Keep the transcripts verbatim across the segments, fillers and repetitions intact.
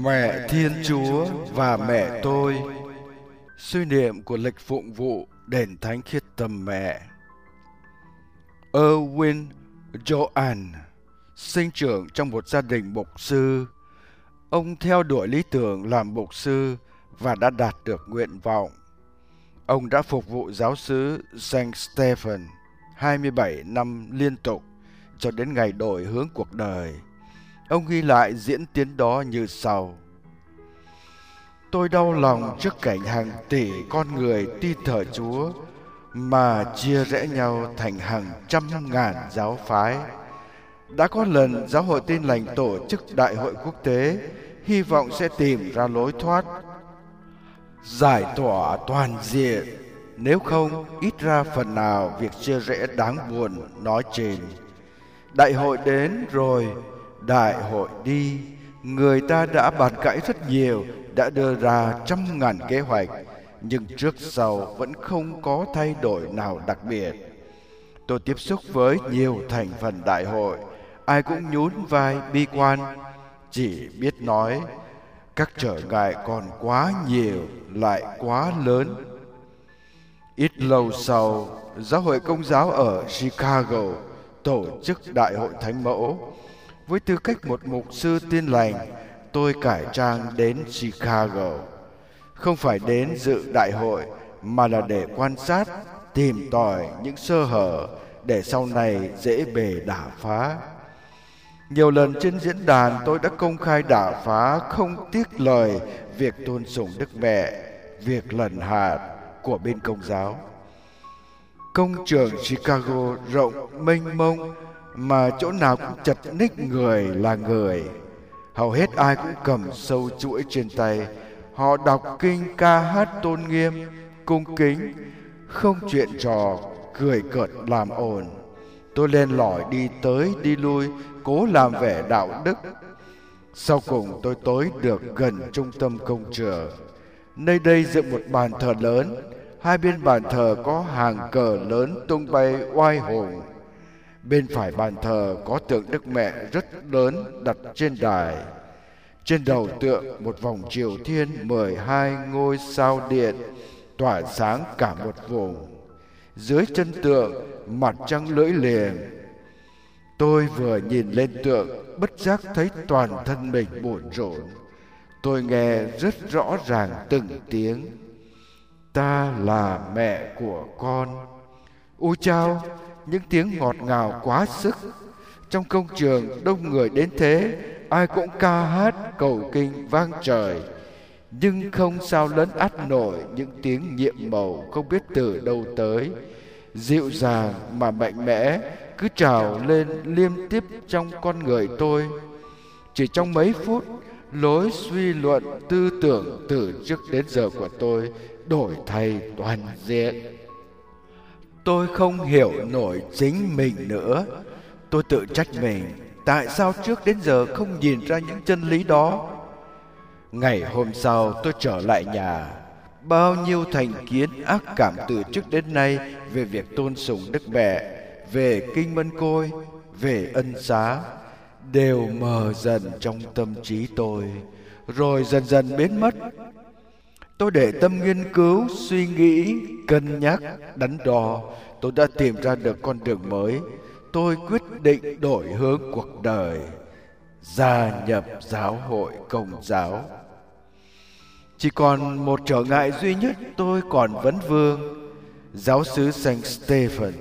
Mẹ Thiên Chúa và mẹ tôi. Suy niệm của lịch phụng vụ đền thánh Khiết Tâm Mẹ. Erwin Joan sinh trưởng trong một gia đình mục sư. Ông theo đuổi lý tưởng làm mục sư và đã đạt được nguyện vọng. Ông đã phục vụ giáo xứ Saint Stephen hai mươi bảy năm liên tục cho đến ngày đổi hướng cuộc đời. Ông ghi lại diễn tiến đó như sau: tôi đau lòng trước cảnh hàng tỷ con người tin thờ Chúa mà chia rẽ nhau thành hàng trăm ngàn giáo phái. Đã có lần Giáo hội Tin Lành tổ chức đại hội quốc tế, hy vọng sẽ tìm ra lối thoát, giải tỏa toàn diện, nếu không ít ra phần nào việc chia rẽ đáng buồn nói trên. Đại hội đến rồi, đại hội đi, người ta đã bàn cãi rất nhiều, đã đưa ra trăm ngàn kế hoạch, nhưng trước sau vẫn không có thay đổi nào đặc biệt. Tôi tiếp xúc với nhiều thành phần đại hội, ai cũng nhún vai bi quan, chỉ biết nói các trở ngại còn quá nhiều, lại quá lớn. Ít lâu sau, Giáo hội Công giáo ở Chicago tổ chức đại hội thánh mẫu. Với tư cách một mục sư Tin Lành, tôi cải trang đến Chicago, không phải đến dự đại hội mà là để quan sát, tìm tòi những sơ hở để sau này dễ bề đả phá. Nhiều lần trên diễn đàn tôi đã công khai đả phá không tiếc lời việc tôn sùng Đức Mẹ, việc lần hạt của bên Công giáo. Công trường Chicago rộng mênh mông mà chỗ nào cũng chật ních người là người. Hầu hết ai cũng cầm sâu chuỗi trên tay. Họ đọc kinh, ca hát tôn nghiêm, cung kính, không chuyện trò, cười cợt làm ồn. Tôi len lỏi đi tới đi lui, cố làm vẻ đạo đức. Sau cùng tôi tới được gần trung tâm công trường. Nơi đây dựng một bàn thờ lớn, hai bên bàn thờ có hàng cờ lớn tung bay oai hùng. Bên phải bàn thờ có tượng Đức Mẹ rất lớn đặt trên đài. Trên đầu tượng một vòng triều thiên mười hai ngôi sao điện tỏa sáng cả một vùng. Dưới chân tượng mặt trăng lưỡi liềm. Tôi vừa nhìn lên tượng, bất giác thấy toàn thân mình bủn rủn. Tôi nghe rất rõ ràng từng tiếng: ta là mẹ của con. Ôi chao, những tiếng ngọt ngào quá sức. Trong công trường đông người đến thế, ai cũng ca hát cầu kinh vang trời, nhưng không sao lấn át nổi những tiếng nhiệm màu không biết từ đâu tới, dịu dàng mà mạnh mẽ, cứ trào lên liêm tiếp trong con người tôi. Chỉ trong mấy phút, lối suy luận tư tưởng từ trước đến giờ của tôi đổi thay toàn diện. Tôi không hiểu nổi chính mình nữa. Tôi tự trách mình, tại sao trước đến giờ không nhìn ra những chân lý đó. Ngày hôm sau tôi trở lại nhà. Bao nhiêu thành kiến ác cảm từ trước đến nay về việc tôn sùng Đức Mẹ, về Kinh Mân Côi, về ân xá đều mờ dần trong tâm trí tôi, rồi dần dần biến mất. Tôi để tâm nghiên cứu, suy nghĩ, cân nhắc, đắn đo. Tôi đã tìm ra được con đường mới. Tôi quyết định đổi hướng cuộc đời, gia nhập Giáo hội Công giáo. Chỉ còn một trở ngại duy nhất tôi còn vấn vương: giáo xứ Saint Stephen,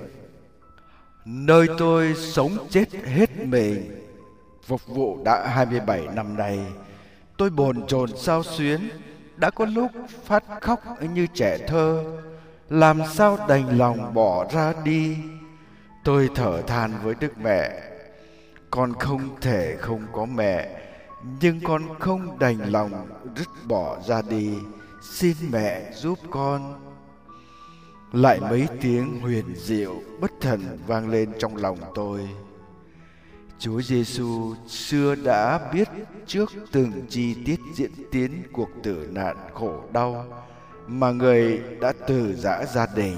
nơi tôi sống chết hết mình. Phục vụ đã hai mươi bảy năm nay. Tôi bồn chồn xao xuyến, đã có lúc phát khóc như trẻ thơ. Làm sao đành lòng bỏ ra đi. Tôi thở than với Đức Mẹ: con không thể không có mẹ, nhưng con không đành lòng dứt bỏ ra đi. Xin mẹ giúp con. Lại mấy tiếng huyền diệu bất thần vang lên trong lòng tôi. Chúa Giêsu xưa đã biết trước từng chi tiết diễn tiến cuộc tử nạn khổ đau mà người đã từ giã gia đình,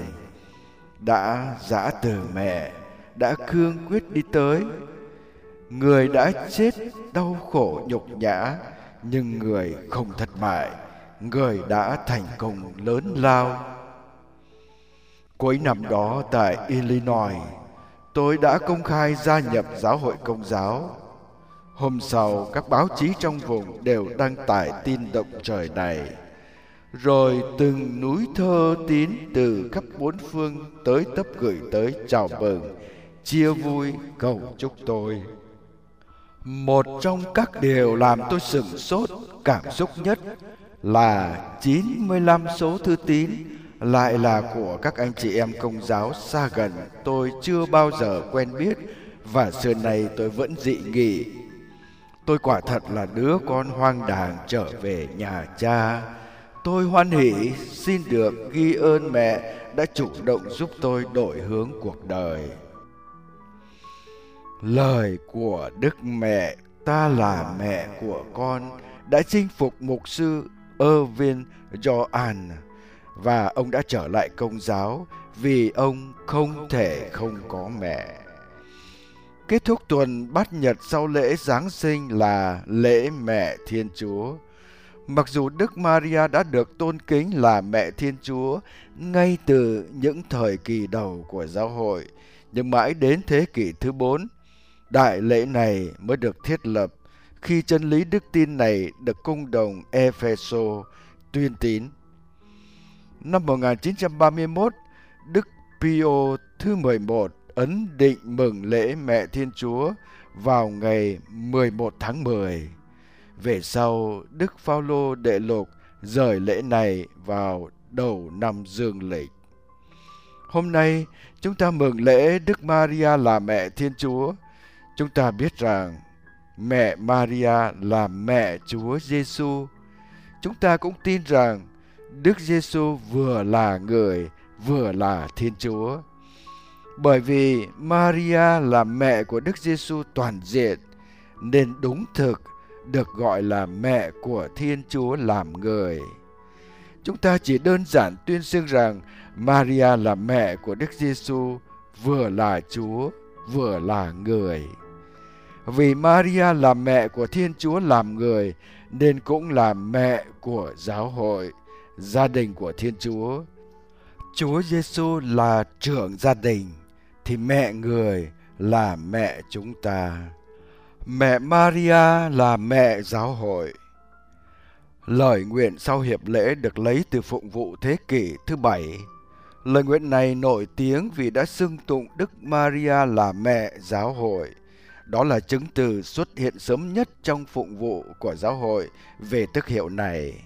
đã giã từ mẹ, đã cương quyết đi tới. Người đã chết đau khổ nhục nhã, nhưng người không thất bại, người đã thành công lớn lao. Cuối năm đó tại Illinois, tôi đã công khai gia nhập giáo hội Công giáo. Hôm sau, các báo chí trong vùng đều đăng tải tin động trời này. Rồi từng núi thơ tín từ khắp bốn phương tới tấp gửi tới chào mừng, chia vui, cầu chúc tôi. Một trong các điều làm tôi sửng sốt, cảm xúc nhất là chín mươi lăm số thư tín lại là của các anh chị em Công giáo xa gần tôi chưa bao giờ quen biết, và xưa nay tôi vẫn dị nghị. Tôi quả thật là đứa con hoang đàng trở về nhà cha. Tôi hoan hỉ xin được ghi ơn mẹ đã chủ động giúp tôi đổi hướng cuộc đời. Lời của Đức Mẹ Ta Là Mẹ Của Con đã chinh phục mục sư Irvin Joan, và ông đã trở lại Công giáo vì ông không thể không có mẹ. Kết thúc tuần Bát Nhật sau lễ Giáng sinh là lễ Mẹ Thiên Chúa. Mặc dù Đức Maria đã được tôn kính là Mẹ Thiên Chúa ngay từ những thời kỳ đầu của giáo hội, nhưng mãi đến thế kỷ thứ bốn, đại lễ này mới được thiết lập khi chân lý đức tin này được cung đồng Epheso tuyên tín. Năm một nghìn chín trăm ba mươi mốt, Đức Pio thứ mười một ấn định mừng lễ Mẹ Thiên Chúa vào ngày mười một tháng mười. Về sau, Đức Phao-lô Đệ Lục rời lễ này vào đầu năm dương lịch. Hôm nay, chúng ta mừng lễ Đức Maria là Mẹ Thiên Chúa. Chúng ta biết rằng Mẹ Maria là mẹ Chúa Giêsu. Chúng ta cũng tin rằng Đức Giêsu vừa là người, vừa là Thiên Chúa. Bởi vì Maria là mẹ của Đức Giêsu toàn diện, nên đúng thực được gọi là mẹ của Thiên Chúa làm người. Chúng ta chỉ đơn giản tuyên xưng rằng Maria là mẹ của Đức Giêsu, vừa là Chúa, vừa là người. Vì Maria là mẹ của Thiên Chúa làm người, nên cũng là mẹ của giáo hội, gia đình của Thiên Chúa. Chúa Giêsu là trưởng gia đình, thì mẹ người là mẹ chúng ta. Mẹ Maria là mẹ giáo hội. Lời nguyện sau hiệp lễ được lấy từ phụng vụ thế kỷ thứ bảy. Lời nguyện này nổi tiếng vì đã xưng tụng Đức Maria là mẹ giáo hội. Đó là chứng từ xuất hiện sớm nhất trong phụng vụ của giáo hội về tước hiệu này.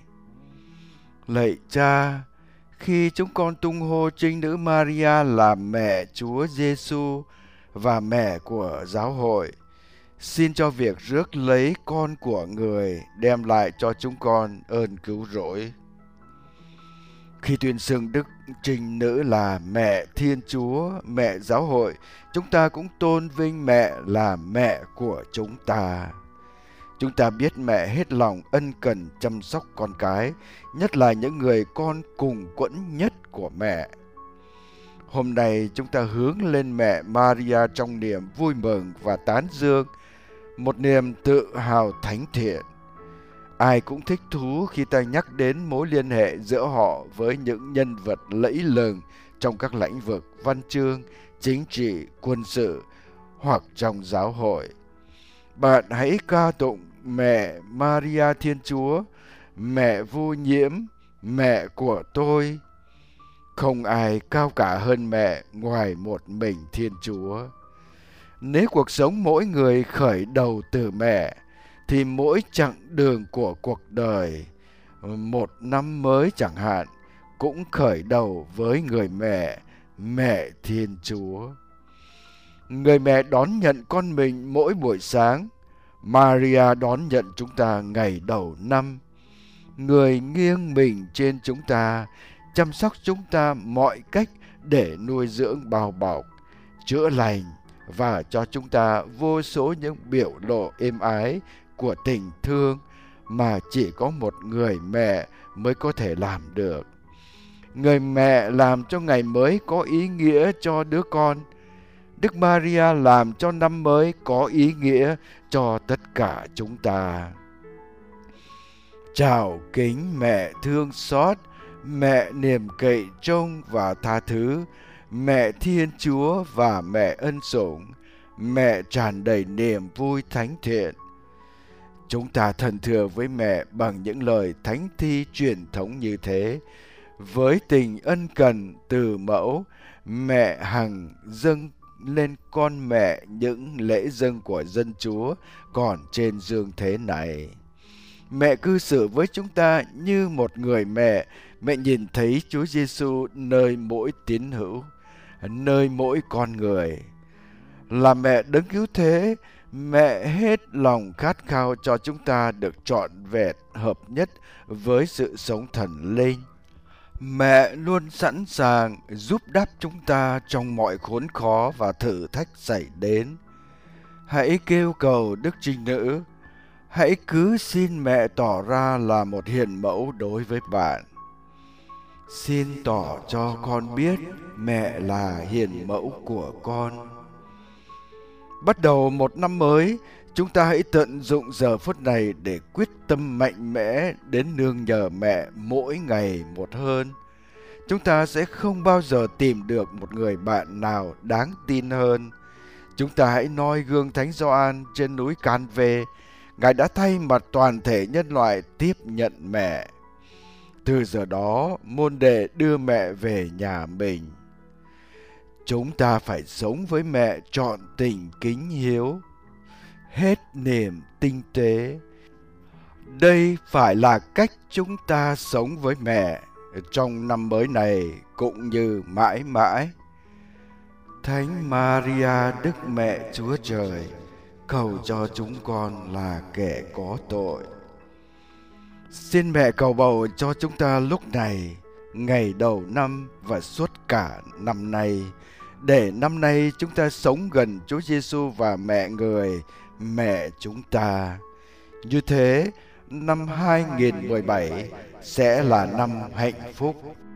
Lạy Cha, khi chúng con tung hô Trinh Nữ Maria là mẹ Chúa Giêsu và mẹ của giáo hội, xin cho việc rước lấy con của người đem lại cho chúng con ơn cứu rỗi. Khi tuyên xưng Đức Trinh Nữ là mẹ Thiên Chúa, mẹ giáo hội, chúng ta cũng tôn vinh mẹ là mẹ của chúng ta. Chúng ta biết mẹ hết lòng ân cần chăm sóc con cái, nhất là những người con cùng quẫn nhất của mẹ. Hôm nay chúng ta hướng lên mẹ Maria trong niềm vui mừng và tán dương, một niềm tự hào thánh thiện. Ai cũng thích thú khi ta nhắc đến mối liên hệ giữa họ với những nhân vật lẫy lừng trong các lĩnh vực văn chương, chính trị, quân sự hoặc trong giáo hội. Bạn hãy ca tụng mẹ Maria Thiên Chúa, mẹ vô nhiễm, mẹ của tôi. Không ai cao cả hơn mẹ ngoài một mình Thiên Chúa. Nếu cuộc sống mỗi người khởi đầu từ mẹ, thì mỗi chặng đường của cuộc đời, một năm mới chẳng hạn, cũng khởi đầu với người mẹ, mẹ Thiên Chúa. Người mẹ đón nhận con mình mỗi buổi sáng. Maria đón nhận chúng ta ngày đầu năm. Người nghiêng mình trên chúng ta, chăm sóc chúng ta mọi cách để nuôi dưỡng bao bọc, chữa lành và cho chúng ta vô số những biểu lộ êm ái của tình thương mà chỉ có một người mẹ mới có thể làm được. Người mẹ làm cho ngày mới có ý nghĩa cho đứa con. Đức Maria làm cho năm mới có ý nghĩa cho tất cả chúng ta. Chào kính mẹ thương xót, mẹ niềm cậy trông và tha thứ, mẹ Thiên Chúa và mẹ ân sủng, mẹ tràn đầy niềm vui thánh thiện. Chúng ta thân thưa với mẹ bằng những lời thánh thi truyền thống như thế. Với tình ân cần từ mẫu, mẹ hằng dâng lên con mẹ những lễ dâng của dân Chúa còn trên dương thế này. Mẹ cư xử với chúng ta như một người mẹ. Mẹ nhìn thấy Chúa Giêsu nơi mỗi tín hữu, nơi mỗi con người. Là mẹ đấng cứu thế, mẹ hết lòng khát khao cho chúng ta được trọn vẹn hợp nhất với sự sống thần linh. Mẹ luôn sẵn sàng giúp đáp chúng ta trong mọi khốn khó và thử thách xảy đến. Hãy kêu cầu Đức Trinh Nữ, hãy cứ xin mẹ tỏ ra là một hiền mẫu đối với bạn. Xin tỏ cho con biết mẹ là hiền mẫu của con. Bắt đầu một năm mới, chúng ta hãy tận dụng giờ phút này để quyết tâm mạnh mẽ đến nương nhờ mẹ mỗi ngày một hơn. Chúng ta sẽ không bao giờ tìm được một người bạn nào đáng tin hơn. Chúng ta hãy noi gương Thánh Gioan trên núi Can Vê. Ngài đã thay mặt toàn thể nhân loại tiếp nhận mẹ. Từ giờ đó, môn đệ đưa mẹ về nhà mình. Chúng ta phải sống với mẹ trọn tình kính hiếu, hết niềm tinh tế. Đây phải là cách chúng ta sống với mẹ trong năm mới này cũng như mãi mãi. Thánh Maria Đức Mẹ Chúa Trời, cầu cho chúng con là kẻ có tội. Xin mẹ cầu bầu cho chúng ta lúc này, ngày đầu năm và suốt cả năm nay, để năm nay chúng ta sống gần Chúa Giêsu và mẹ người, mẹ chúng ta. Như thế, năm hai nghìn mười bảy sẽ là năm hạnh phúc.